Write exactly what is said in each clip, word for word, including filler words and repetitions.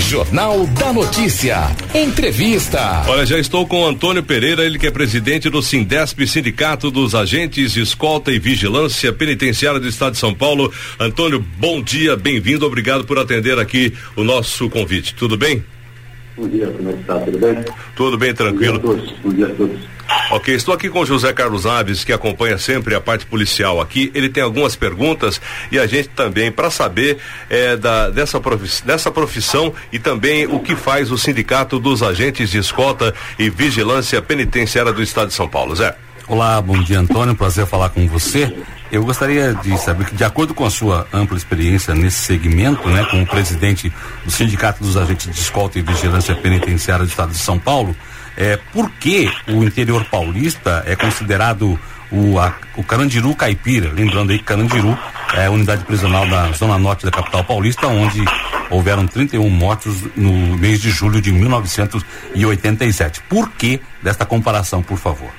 Jornal da Notícia. Entrevista. Olha, já estou com o Antônio Pereira, ele que é presidente do Sindesp, Sindicato dos Agentes de Escolta e Vigilância Penitenciária do Estado de São Paulo. Antônio, bom dia, bem-vindo, obrigado por atender aqui o nosso convite. Tudo bem? Bom dia, como é que está? Tudo bem? Tudo bem, tranquilo. Bom dia a todos. Bom dia a todos. Ok, estou aqui com o José Carlos Aves, que acompanha sempre a parte policial aqui. Ele tem algumas perguntas e a gente também para saber é, da, dessa, profiss, dessa profissão e também o que faz o Sindicato dos Agentes de Escolta e Vigilância Penitenciária do Estado de São Paulo. Zé. Olá, bom dia, Antônio, prazer falar com você. Eu gostaria de saber que, de acordo com a sua ampla experiência nesse segmento, né, como presidente do Sindicato dos Agentes de Escolta e Vigilância Penitenciária do Estado de São Paulo, é, por que o interior paulista é considerado o, a, o Carandiru Caipira? Lembrando aí que Carandiru é a unidade prisional da zona norte da capital paulista, onde houveram trinta e um mortos no mês de julho de mil novecentos e oitenta e sete. Por que desta comparação, por favor?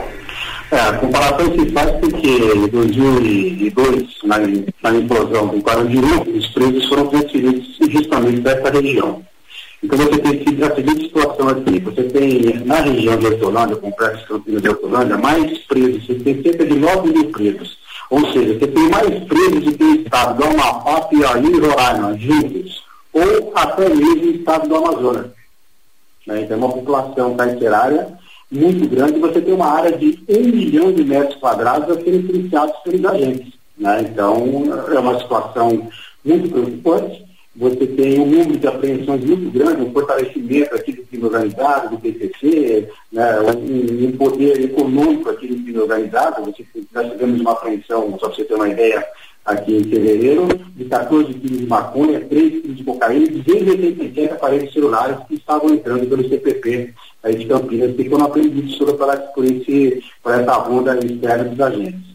É, a comparação se faz porque em dois mil e dois, na, na implosão do Carandiru, os presos foram transferidos justamente dessa região. Então você tem a seguinte situação aqui, você tem na região de Hortolândia, complexo Campinas de Hortolândia, mais presos, você tem cerca de nove mil presos. Ou seja, você tem mais presos do que o estado do Amapá, Piauí e Roraima, juntos, ou até mesmo o estado do Amazonas. Né? Então é uma população carcerária muito grande, você tem uma área de um milhão de metros quadrados a serem policiados pelos agentes. Né? Então é uma situação muito preocupante. Você tem um número de apreensões muito grande, um fortalecimento aqui do crime organizado, do P C C, né, um, um poder econômico aqui do crime organizado. Você, nós tivemos uma apreensão, só para você ter uma ideia, aqui em fevereiro, de quatorze quilos de maconha, três quilos de cocaína e duzentos e oitenta e sete aparelhos celulares que estavam entrando pelo C P P aí de Campinas, que foram apreendidos por, por, esse, por essa ronda externa dos agentes.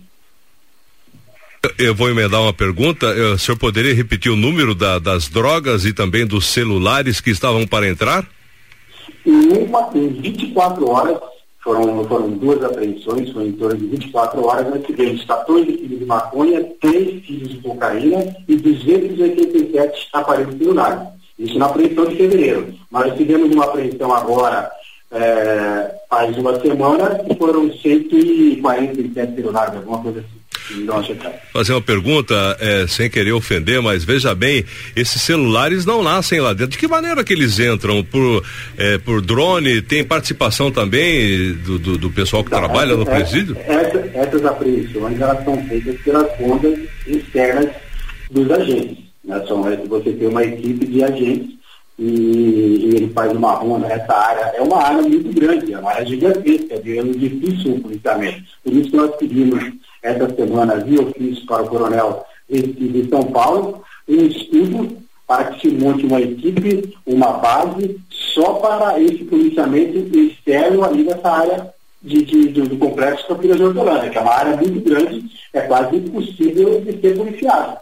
Eu vou emendar uma pergunta, o senhor poderia repetir o número da, das drogas e também dos celulares que estavam para entrar? Em, uma, em vinte e quatro horas, foram, foram duas apreensões, foi em torno de vinte e quatro horas, nós tivemos quatorze quilos de maconha, três quilos de cocaína e duzentos e oitenta e sete aparelhos celulares. Isso na apreensão de fevereiro. Mas nós tivemos uma apreensão agora, é, faz uma semana, que foram cento e quarenta e sete celulares, alguma coisa assim. Fazer uma pergunta, é, sem querer ofender, mas veja bem, esses celulares não nascem lá dentro. De que maneira que eles entram? Por, é, por drone? Tem participação também do, do, do pessoal que tá, trabalha essa, no presídio? Essa, essas apreensões, elas são feitas pelas rondas externas dos agentes. Né? São, você tem uma equipe de agentes e, e ele faz uma ronda.Essa área é uma área muito grande, é uma área gigantesca, é difícil o policiamento. Por isso que nós pedimos essa semana, via ofício para o coronel de São Paulo, um estudo para que se monte uma equipe, uma base, só para esse policiamento externo ali nessa área de, de, do, do complexo Campinas de Hortolândia, que é uma área muito grande, é quase impossível de ser policiado.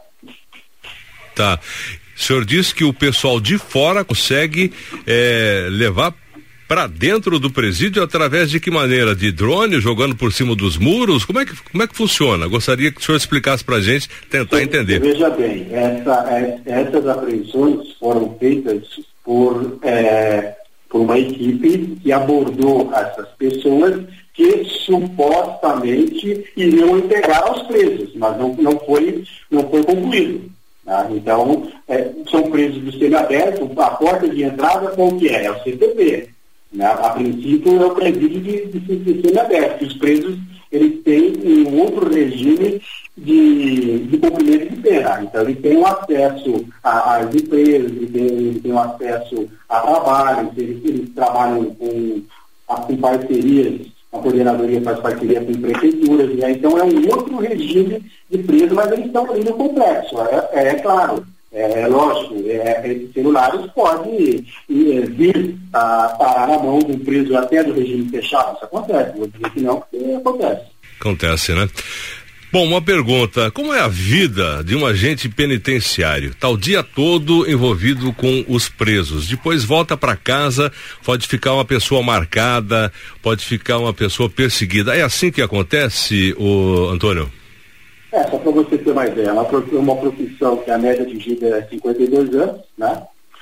Tá. O senhor disse que o pessoal de fora consegue é, levar para dentro do presídio através de que maneira? De drone, jogando por cima dos muros? Como é que, como é que funciona? Gostaria que o senhor explicasse para a gente, tentar Sim, entender. Veja bem, essa, essas apreensões foram feitas por, é, por uma equipe que abordou essas pessoas que supostamente iriam entregar aos presos, mas não, não, foi, não foi concluído. Tá? Então, é, são presos do semiaberto, a porta de entrada qual que é? É o C P P. Né? A princípio é o presídio de, de, de semiaberto. Os presos, eles têm um outro regime de, de cumprimento de pena. Então eles têm um acesso às empresas, eles têm, eles têm um acesso a trabalho, eles, eles trabalham com, com parcerias, a coordenadoria faz parceria com prefeituras, né? Então é um outro regime de preso, mas eles estão ali no complexo, é, é, é claro. É, é lógico, é, esses celulares podem é, vir a parar na mão de um preso até do regime fechado. Isso acontece, vou dizer que não, porque acontece. Acontece, né? Bom, uma pergunta, como é a vida de um agente penitenciário? Tá o dia todo envolvido com os presos, depois volta para casa, pode ficar uma pessoa marcada, pode ficar uma pessoa perseguida. É assim que acontece, ô Antônio? É, só para você ter uma ideia, é uma profissão que a média de vida é cinquenta e dois anos, né?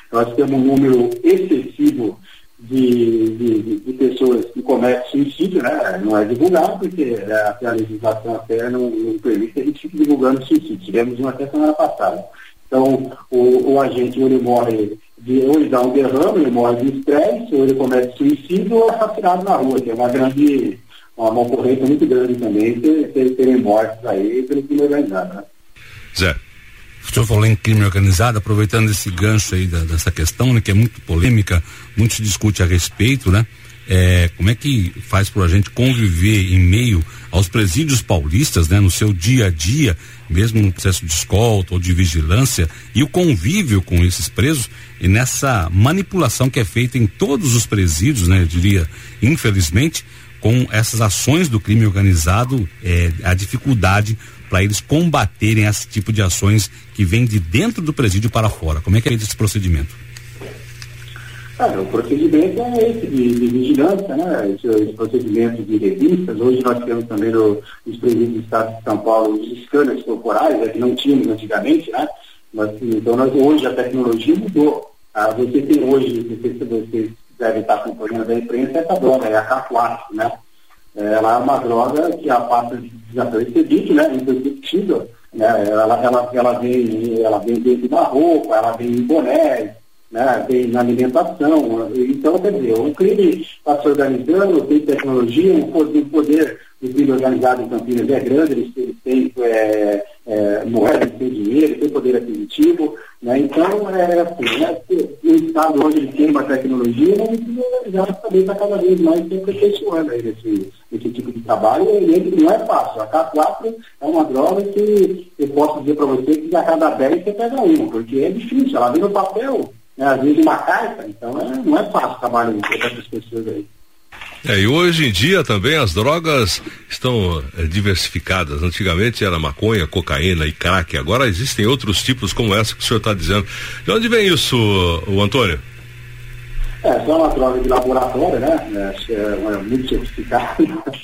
Nós temos um número excessivo de, de, de pessoas que cometem suicídio, né? Não é divulgado, porque a, a legislação até não, não permite que a gente fique divulgando suicídio. Tivemos uma até semana passada. Então, o, o agente, ou ele morre, de, ou ele dá um derrame, ele morre de estresse, ou ele comete suicídio, ou é assassinado na rua, que é uma grande, uma, uma ocorrência muito grande também, ter, ter, terem mortes aí pelo crime organizado, né? Zé. O senhor falou em crime organizado, aproveitando esse gancho aí da, dessa questão, né, que é muito polêmica, muito se discute a respeito, né? É, como é que faz para a gente conviver em meio aos presídios paulistas, né, no seu dia a dia, mesmo no processo de escolta ou de vigilância, e o convívio com esses presos e nessa manipulação que é feita em todos os presídios, né, eu diria, infelizmente, com essas ações do crime organizado, é, a dificuldade para eles combaterem esse tipo de ações que vêm de dentro do presídio para fora. Como é que é esse procedimento? Ah, o procedimento é esse de, de vigilância, né? Esse, esse procedimento de revistas. Hoje nós temos também no, nos presídios do estado de São Paulo os scanners corporais, né, que não tínhamos antigamente, né? Mas, então nós, hoje a tecnologia mudou. Ah, você tem hoje, você, você deve estar acompanhando da imprensa, essa droga, é a K quatro, né? Ela é uma droga que a passa desapercebida, né? Imperceptível, né? Ela, ela, ela, vem, ela vem dentro da roupa, ela vem em bonés, né, tem na alimentação. Então, quer dizer, o crime está se organizando, tem tecnologia, o poder, o poder do crime organizado em Campinas é grande, eles, eles têm é, é, moeda, eles têm dinheiro, eles têm poder aquisitivo, né? Então, é assim, né, o Estado hoje ele tem uma tecnologia, mas o crime organizado também está cada vez mais se aperfeiçoando aí esse, esse tipo de trabalho, e ele não é fácil. A K quatro é uma droga que eu posso dizer para você que a cada dez você pega uma, porque é difícil, ela vem no papel, né, às vezes uma carta, então é, não é fácil trabalhar com essas pessoas aí. É, e hoje em dia também as drogas estão é, diversificadas. Antigamente era maconha, cocaína e crack. Agora existem outros tipos como essa que o senhor está dizendo. De onde vem isso, o Antônio? É, só é uma droga de laboratório, né? É, é muito sofisticada.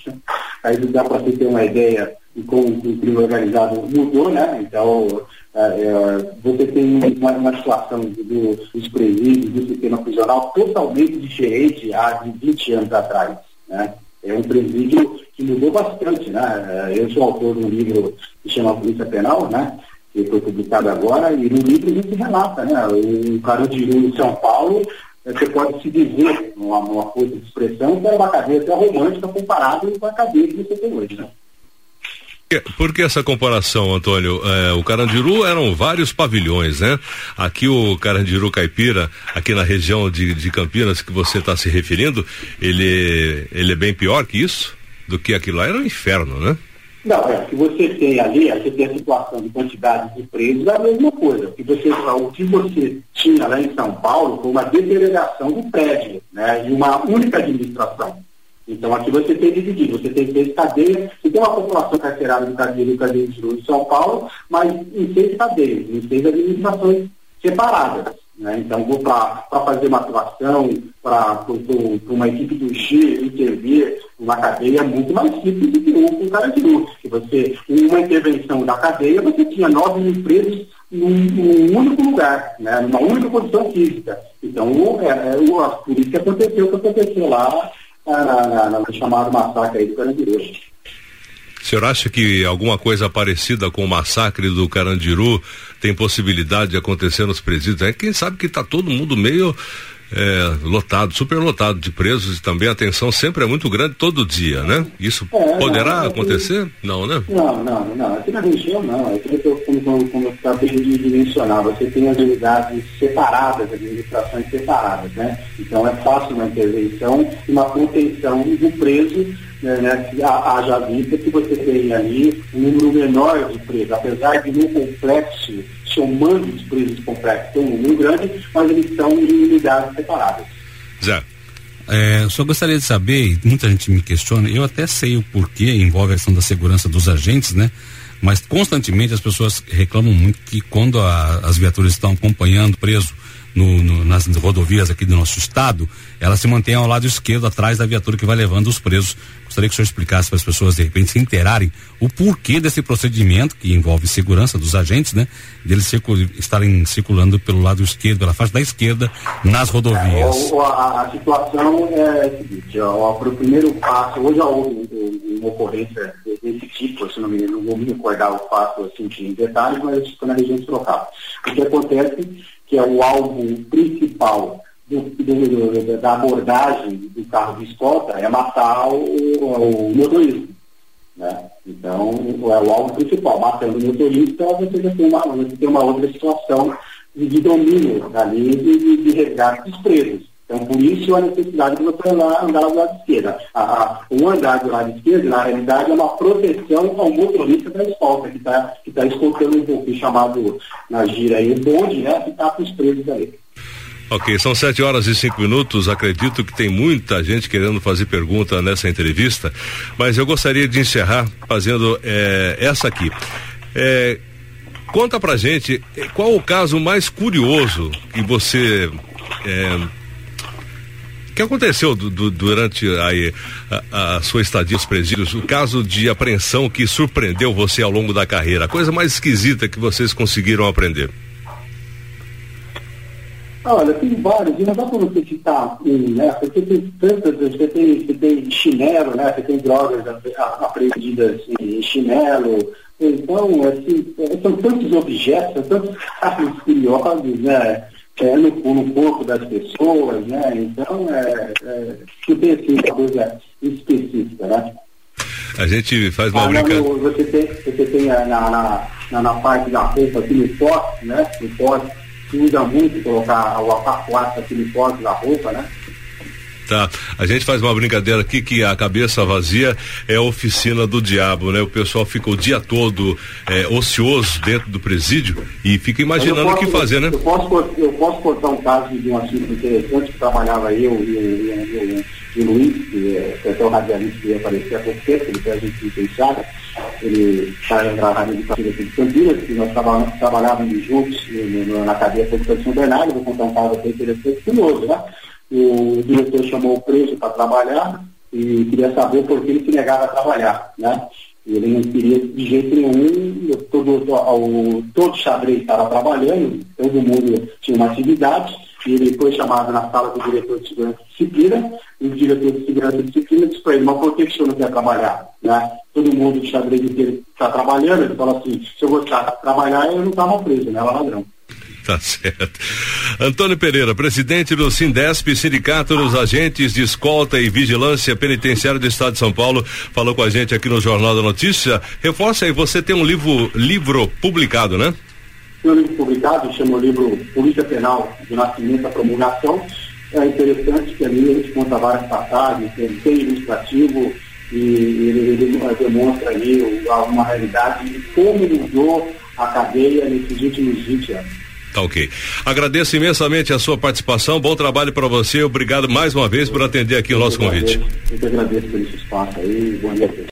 Aí dá para você ter uma ideia de como o crime organizado mudou, né? Então, é, é, você tem uma, uma situação do, dos presídios, do sistema prisional totalmente diferente há de vinte anos atrás, né? É um presídio que mudou bastante, né? Eu sou autor de um livro que chama Polícia Penal, né? Que foi publicado agora, e no livro a gente relata, né? O Carandiru em São Paulo, você pode se dizer, numa, numa coisa de expressão, que era uma cadeia até romântica comparada com a cadeia que você tem hoje, né? Por que essa comparação, Antônio? É, o Carandiru eram vários pavilhões, né? Aqui o Carandiru Caipira, aqui na região de, de Campinas que você está se referindo, ele, ele é bem pior que isso? Do que aquilo lá? Era um inferno, né? Não, é, o que você tem ali, você tem a situação de quantidade de presos, é a mesma coisa. O que você, o que você tinha lá em São Paulo foi uma deterioração do prédio, né? E uma única administração. Então aqui você tem dividido, você tem seis cadeias, você tem uma população carcerária do Carandiru e Carandiru de São Paulo, mas em seis cadeias, em seis administrações separadas, né? Então para fazer uma atuação, para uma equipe do G intervir uma cadeia é muito mais simples do que o Carandiru. Se você, uma intervenção da cadeia, você tinha nove mil presos num, num único lugar, né? Numa única condição física. Então é, é, por isso que aconteceu o que aconteceu lá, Na, na, na, na chamada massacre aí do Carandiru. O senhor acha que alguma coisa parecida com o massacre do Carandiru tem possibilidade de acontecer nos presídios? É, quem sabe que está todo mundo meio é, lotado, super lotado de presos, e também a tensão sempre é muito grande todo dia, né? Isso é, poderá não, acontecer? Que... Não, né? Não, não, não. Aqui na região não. Aqui como, como eu acabei de mencionar, você tem as unidades separadas, administrações separadas, né? Então é fácil uma intervenção e uma contenção do preso, né? Que haja vista que você tem ali um número menor de presos, apesar de no complexo, somando os presos complexos, tem um número grande, mas eles estão em unidades separadas. Zé. É, eu só gostaria de saber, muita gente me questiona, eu até sei o porquê, envolve a questão da segurança dos agentes, né? Mas constantemente as pessoas reclamam muito que quando a, as viaturas estão acompanhando o preso no, no, nas rodovias aqui do nosso estado, ela se mantém ao lado esquerdo, atrás da viatura que vai levando os presos. Gostaria que o senhor explicasse para as pessoas, de repente, se inteirarem o porquê desse procedimento, que envolve segurança dos agentes, né? Deles circul, estarem circulando pelo lado esquerdo, pela faixa da esquerda, nas rodovias. É, a, a situação é a seguinte, ó, para o primeiro passo, hoje já houve uma ocorrência desse tipo, se não me engano, não vou me recordar o fato assim, em detalhes, mas foi na região de Sorocaba. O que acontece que é o alvo principal do, do, da abordagem do carro de escolta é matar o, o motorista, né? Então, é o alvo principal. Matando o motorista, você já tem uma, você tem uma outra situação de, de domínio da lei de, de resgate dos presos. Então, por isso a necessidade de você andar, andar do lado esquerdo. A, a, o andar do lado esquerdo, na realidade, é uma proteção ao motorista da escolta, que está que tá escoltando um pouquinho, chamado na gira aí, o bonde, né, que está para os presos ali. Ok, são sete horas e cinco minutos. Acredito que tem muita gente querendo fazer pergunta nessa entrevista, mas eu gostaria de encerrar fazendo é, essa aqui. É, conta pra gente qual o caso mais curioso que você é, que aconteceu do, do, durante aí, a, a sua estadia nos presídios, o caso de apreensão que surpreendeu você ao longo da carreira, a coisa mais esquisita que vocês conseguiram aprender. Olha, tem vários, e não dá para você citar um, né? Porque tem tantas, você tem, você tem chinelo, né? Você tem drogas apreendidas em chinelo. Então, assim, são tantos objetos, são tantos casos curiosos, né? É, no, no corpo das pessoas, né? Então, é, é, que tem assim, uma coisa específica, né? A gente faz uma ah, brincadeira. Você tem, você tem na, na, na, na parte da roupa aqui no pote, né? No pote, que usa muito colocar o apacoate aqui no pote da roupa, né? Tá, a gente faz uma brincadeira aqui que a cabeça vazia é a oficina do diabo, né? O pessoal fica o dia todo é, ocioso dentro do presídio e fica imaginando posso, o que fazer, né? Eu posso, eu posso contar um caso de um assunto interessante que trabalhava eu e o Luiz, que é até o radialista que ia aparecer há pouco tempo, ele fez a gente licenciada, ele está na Rádio Educativa aqui de Campinas, que nós trabalhávamos, trabalhávamos juntos na cadeia pública de São Bernardo. Vou contar um caso até interessante e curioso, né? O diretor chamou o preso para trabalhar e queria saber por que ele se negava a trabalhar, né? Ele não queria de jeito nenhum, todo, o, todo xadrez estava trabalhando, todo mundo tinha uma atividade, e ele foi chamado na sala do diretor de segurança e disciplina, e o diretor de segurança e disciplina disse para ele, mas por que o senhor não quer trabalhar? Né? Todo mundo de xadrez inteiro está trabalhando, ele falou assim, se eu gostasse de trabalhar, eu não estava preso, né? Era ladrão. Tá certo. Antônio Pereira, presidente do Sindesp, Sindicato dos Agentes de Escolta e Vigilância Penitenciária do Estado de São Paulo, falou com a gente aqui no Jornal da Notícia. Reforça aí, você tem um livro, livro publicado, né? Tem um livro publicado, chama o livro Polícia Penal, do Nascimento à Promulgação. É interessante que ali a gente conta várias passagens, tem, tem ilustrativo e ele, ele demonstra ali uma realidade de como mudou a cadeia nesses últimos vinte anos. Tá ok. Agradeço imensamente a sua participação, bom trabalho para você, obrigado mais uma vez por atender aqui o nosso convite. Eu que agradeço por esse espaço aí, bom dia a todos.